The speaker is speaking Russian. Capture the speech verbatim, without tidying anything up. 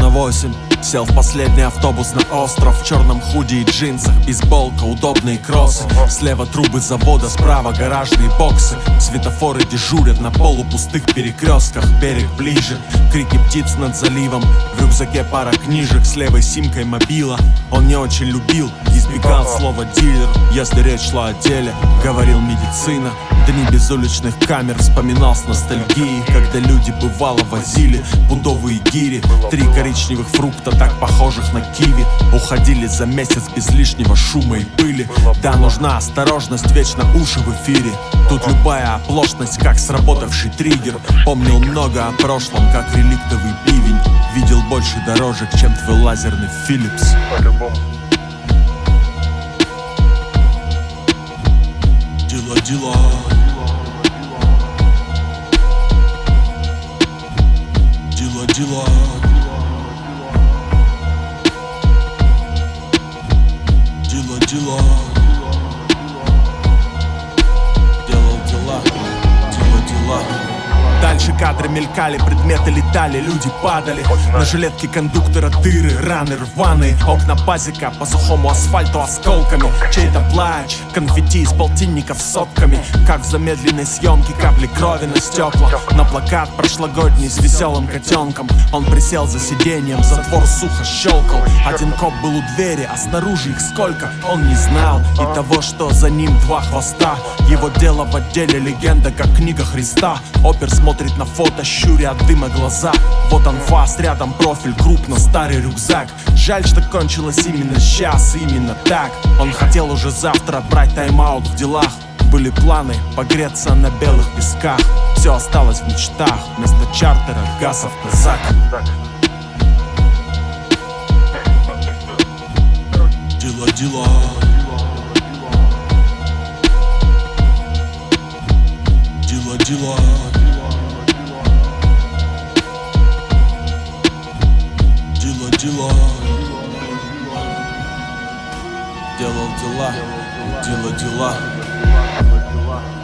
восемь. Сел в последний автобус на остров. В черном худи и джинсах, бейсболка, удобные кроссы. Слева трубы завода, справа гаражные боксы. Светофоры дежурят на полупустых перекрестках. Берег ближе, крики птиц над заливом. В рюкзаке пара книжек, с левой симкой мобила. Он не очень любил, избегал слова дилер. Если речь шла о деле, говорил медицина. Дни без уличных камер, вспоминал с ностальгией, когда люди бывало возили пудовые гири. Три коричневых фрукта, так похожих на киви, уходили за месяц без лишнего шума и пыли. Да, нужна осторожность, вечно уши в эфире. Тут любая оплошность, как сработавший триггер. Помнил много о прошлом, как реликтовый бивень. Видел больше дорожек, чем твой лазерный Philips. По-любому. Дела, дела. Дела, дела. Дела, дела. Делал дела. Дела, дела. Дальше кадры мелькали, предметы летали, люди падали. На жилетке кондуктора дыры, раны рваные. Окна пазика по сухому асфальту осколками. Чей-то плач, конфетти из полтинников сотками. Как в замедленной съемке капли крови на стекла. На плакат прошлогодний с веселым котенком. Он присел за сиденьем, затвор сухо щелкал. Один коп был у двери, а снаружи их сколько, он не знал. И того, что за ним два хвоста. Его дело в отделе легенда, как книга Христа. Опер смотрит на фото, щуря от дыма глаза. Вот анфас, рядом профиль, крупно старый рюкзак. Жаль, что кончилось именно сейчас, именно так. Он хотел уже завтра брать тайм-аут в делах. Были планы погреться на белых песках. Все осталось в мечтах, вместо чартера газ автозак. Дела, дела. Дела, дела. Дела, дела. Делал дела. Дела, дела.